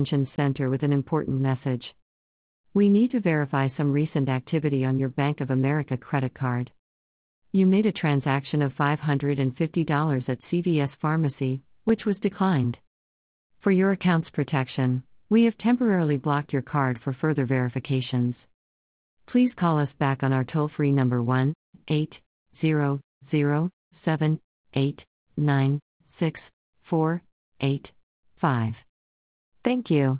Center with an important message. We need to verify some recent activity on your Bank of America credit card. You made a transaction of $550 at CVS Pharmacy, which was declined. For your account's protection, we have temporarily blocked your card for further verifications. Please call us back on our toll-free number 1-800-789-6485. Thank you.